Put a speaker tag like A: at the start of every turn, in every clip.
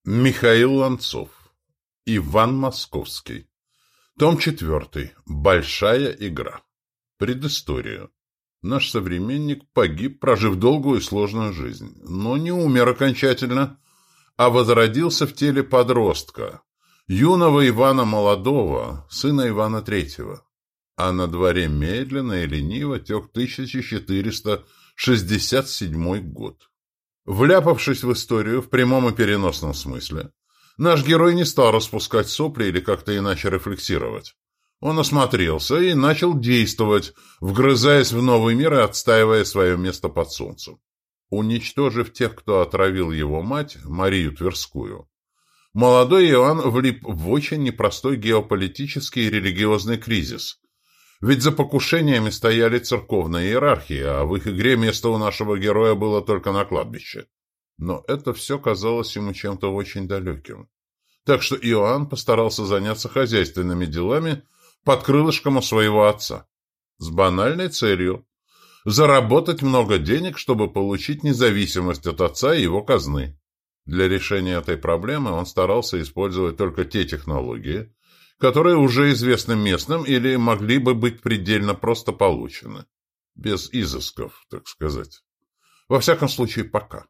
A: Михаил Ланцов. Иван Московский. Том 4. Большая игра. Предыстория. Наш современник погиб, прожив долгую и сложную жизнь, но не умер окончательно, а возродился в теле подростка, юного Ивана Молодого, сына Ивана III. А на дворе медленно и лениво тек 1467 год. Вляпавшись в историю в прямом и переносном смысле, наш герой не стал распускать сопли или как-то иначе рефлексировать. Он осмотрелся и начал действовать, вгрызаясь в новый мир и отстаивая свое место под солнцем. Уничтожив тех, кто отравил его мать, Марию Тверскую, молодой Иоанн влип в очень непростой геополитический и религиозный кризис. Ведь за покушениями стояли церковные иерархии, а в их игре место у нашего героя было только на кладбище. Но это все казалось ему чем-то очень далеким. Так что Иоанн постарался заняться хозяйственными делами под крылышком у своего отца. С банальной целью – заработать много денег, чтобы получить независимость от отца и его казны. Для решения этой проблемы он старался использовать только те технологии, которые уже известны местным или могли бы быть предельно просто получены. Без изысков, так сказать. Во всяком случае, пока.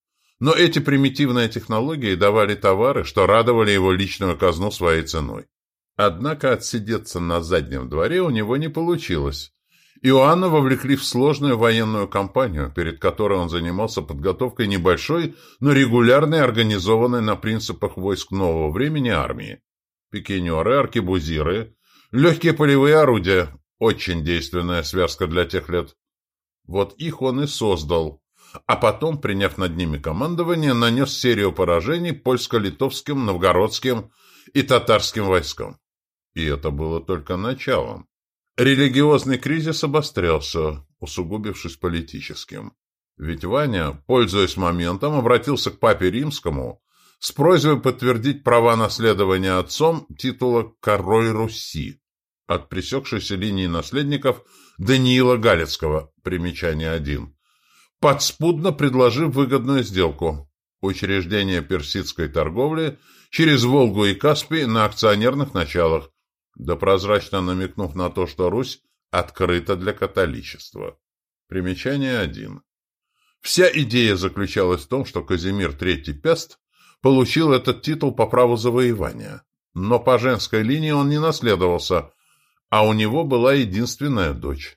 A: Но эти примитивные технологии давали товары, что радовали его личную казну своей ценой. Однако отсидеться на заднем дворе у него не получилось. Иоанна вовлекли в сложную военную кампанию, перед которой он занимался подготовкой небольшой, но регулярной, организованной на принципах войск нового времени армии. Пикинеры, аркебузиры, легкие полевые орудия – очень действенная связка для тех лет. Вот их он и создал, а потом, приняв над ними командование, нанес серию поражений польско-литовским, новгородским и татарским войскам. И это было только началом. Религиозный кризис обострялся, усугубившись политическим. Ведь Ваня, пользуясь моментом, обратился к папе римскому с просьбой подтвердить права наследования отцом титула «Король Руси» от пресекшейся линии наследников Даниила Галицкого, примечание 1, подспудно предложив выгодную сделку – учреждение персидской торговли через Волгу и Каспий на акционерных началах, да прозрачно намекнув на то, что Русь открыта для католичества. Примечание 1. Вся идея заключалась в том, что Казимир III Пест получил этот титул по праву завоевания. Но по женской линии он не наследовался, а у него была единственная дочь.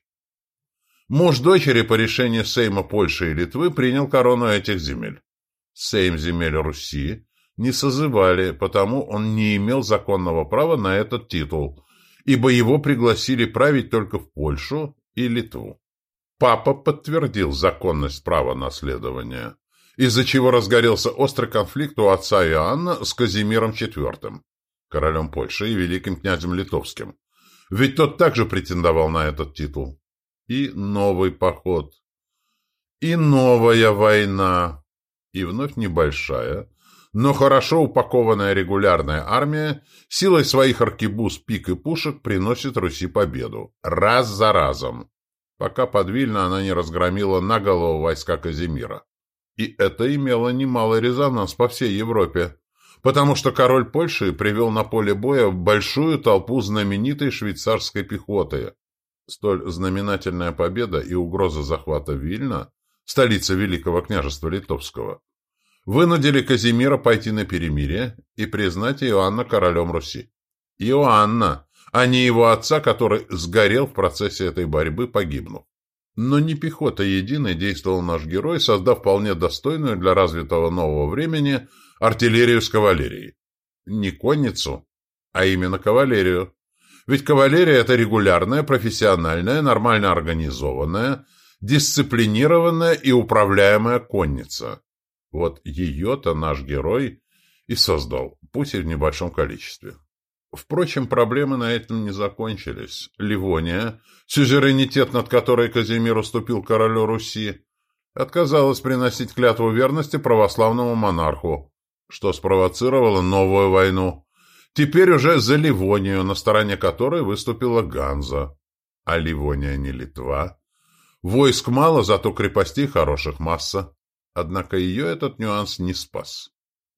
A: Муж дочери по решению Сейма Польши и Литвы принял корону этих земель. Сейм земель Руси не созывали, потому он не имел законного права на этот титул, ибо его пригласили править только в Польшу и Литву. Папа подтвердил законность права наследования, из-за чего разгорелся острый конфликт у отца Иоанна с Казимиром IV, королем Польши и великим князем Литовским, ведь тот также претендовал на этот титул. И новый поход, и новая война, и вновь небольшая, но хорошо упакованная регулярная армия силой своих аркебуз, пик и пушек приносит Руси победу, раз за разом, пока под Вильно она не разгромила наголо войска Казимира. И это имело немалый резонанс по всей Европе, потому что король Польши привел на поле боя большую толпу знаменитой швейцарской пехоты. Столь знаменательная победа и угроза захвата Вильна, столицы Великого княжества Литовского, вынудили Казимира пойти на перемирие и признать Иоанна королем Руси. Иоанна, а не его отца, который сгорел в процессе этой борьбы, погибнув. Но не пехота единой действовал наш герой, создав вполне достойную для развитого нового времени артиллерию с кавалерией. Не конницу, а именно кавалерию. Ведь кавалерия – это регулярная, профессиональная, нормально организованная, дисциплинированная и управляемая конница. Вот ее-то наш герой и создал, пусть и в небольшом количестве. Впрочем, проблемы на этом не закончились. Ливония, сюзеренитет над которой Казимир уступил королю Руси, отказалась приносить клятву верности православному монарху, что спровоцировало новую войну. Теперь уже за Ливонию, на стороне которой выступила Ганза. А Ливония не Литва. Войск мало, зато крепостей хороших масса. Однако ее этот нюанс не спас.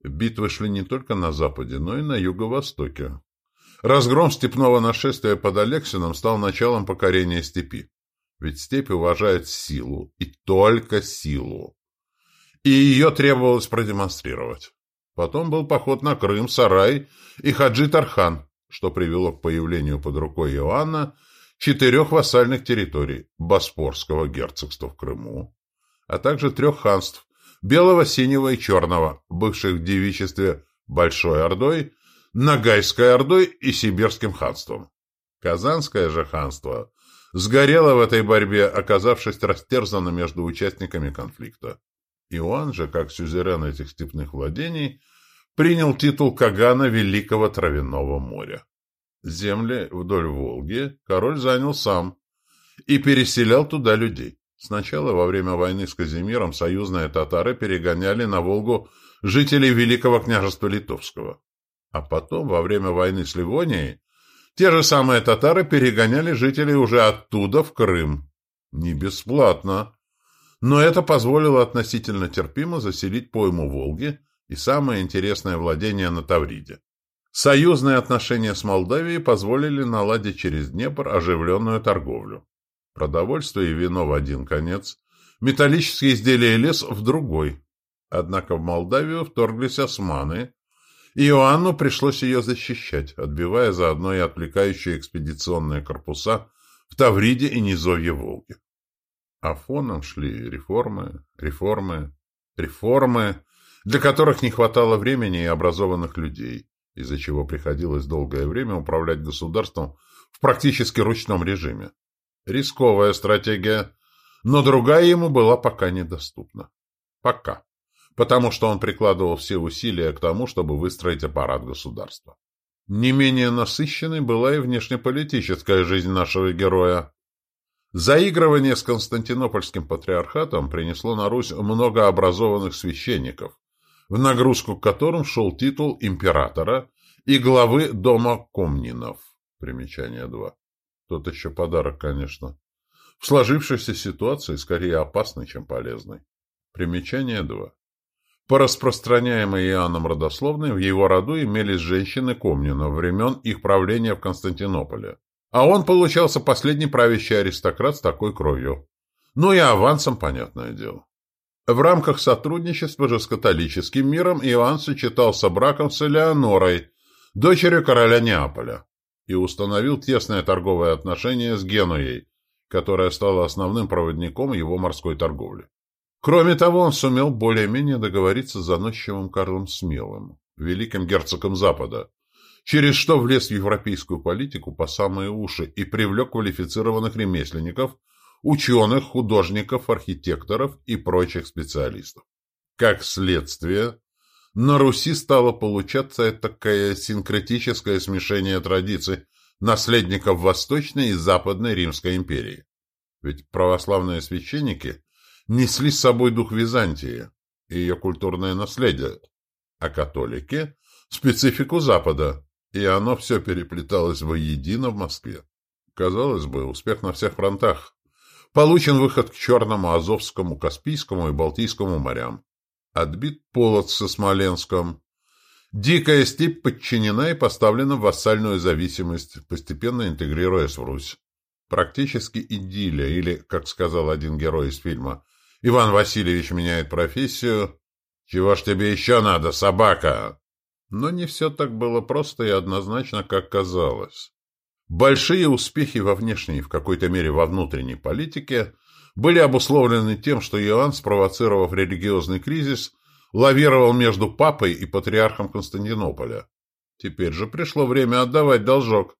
A: Битвы шли не только на западе, но и на юго-востоке. Разгром степного нашествия под Алексиным стал началом покорения степи. Ведь степь уважает силу, и только силу. И ее требовалось продемонстрировать. Потом был поход на Крым, Сарай и Хаджи-Тархан, что привело к появлению под рукой Иоанна 4 вассальных территорий Боспорского герцогства в Крыму, а также 3 ханств Белого, Синего и Черного, бывших в девичестве Большой Ордой, Ногайской Ордой и Сибирским ханством. Казанское же ханство сгорело в этой борьбе, оказавшись растерзано между участниками конфликта. Иоанн же, как сюзерен этих степных владений, принял титул Кагана Великого Травяного моря. Земли вдоль Волги король занял сам и переселял туда людей. Сначала во время войны с Казимиром союзные татары перегоняли на Волгу жителей Великого княжества Литовского. А потом, во время войны с Ливонией, те же самые татары перегоняли жителей уже оттуда в Крым. Не бесплатно. Но это позволило относительно терпимо заселить пойму Волги и самое интересное владение на Тавриде. Союзные отношения с Молдавией позволили наладить через Днепр оживленную торговлю. Продовольствие и вино в один конец, металлические изделия и лес в другой. Однако в Молдавию вторглись османы, и Иоанну пришлось ее защищать, отбивая заодно и отвлекающие экспедиционные корпуса в Тавриде и низовье Волги. А фоном шли реформы, для которых не хватало времени и образованных людей, из-за чего приходилось долгое время управлять государством в практически ручном режиме. Рисковая стратегия, но другая ему была пока недоступна. Пока. Потому что он прикладывал все усилия к тому, чтобы выстроить аппарат государства. Не менее насыщенной была и внешнеполитическая жизнь нашего героя. Заигрывание с Константинопольским патриархатом принесло на Русь много образованных священников, в нагрузку к которым шел титул императора и главы дома Комнинов. Примечание 2. Тот еще подарок, конечно. В сложившейся ситуации скорее опасный, чем полезный. Примечание 2. По распространяемой Иоанном родословной в его роду имелись женщины Комнинов времен их правления в Константинополе. А он получался последний правящий аристократ с такой кровью. Ну и авансом, понятное дело. В рамках сотрудничества же с католическим миром Иоанн сочетался браком с Элеонорой, дочерью короля Неаполя, и установил тесные торговые отношения с Генуей, которая стала основным проводником его морской торговли. Кроме того, он сумел более-менее договориться с заносчивым Карлом Смелым, великим герцогом Запада, через что влез в европейскую политику по самые уши и привлек квалифицированных ремесленников, ученых, художников, архитекторов и прочих специалистов. Как следствие, на Руси стало получаться такое синкретическое смешение традиций наследников Восточной и Западной Римской империи. Ведь православные священники несли с собой дух Византии и ее культурное наследие, а католики – специфику Запада, и оно все переплеталось воедино в Москве. Казалось бы, успех на всех фронтах. Получен выход к Черному, Азовскому, Каспийскому и Балтийскому морям. Отбит Полоцк со Смоленском. Дикая степь подчинена и поставлена в вассальную зависимость, постепенно интегрируясь в Русь. Практически идиллия, или, как сказал один герой из фильма, Иван Васильевич меняет профессию. «Чего ж тебе еще надо, собака?» Но не все так было просто и однозначно, как казалось. Большие успехи во внешней и в какой-то мере во внутренней политике были обусловлены тем, что Иоанн, спровоцировав религиозный кризис, лавировал между папой и патриархом Константинополя. Теперь же пришло время отдавать должок.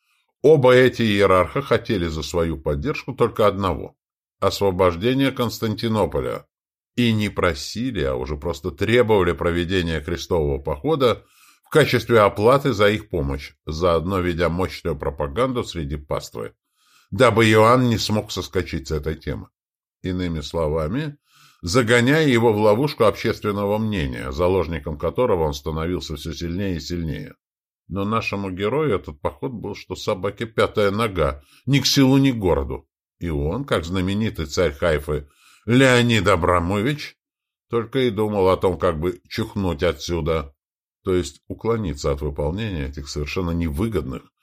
A: Оба эти иерарха хотели за свою поддержку только одного – освобождения Константинополя. И не просили, а уже просто требовали проведения крестового похода в качестве оплаты за их помощь, заодно ведя мощную пропаганду среди паствы, дабы Иоанн не смог соскочить с этой темы. Иными словами, загоняя его в ловушку общественного мнения, заложником которого он становился все сильнее и сильнее. Но нашему герою этот поход был, что собаке пятая нога, ни к селу, ни к городу. И он, как знаменитый царь Хайфы Леонид Абрамович, Только и думал о том, как бы чухнуть отсюда. То есть уклониться от выполнения этих совершенно невыгодных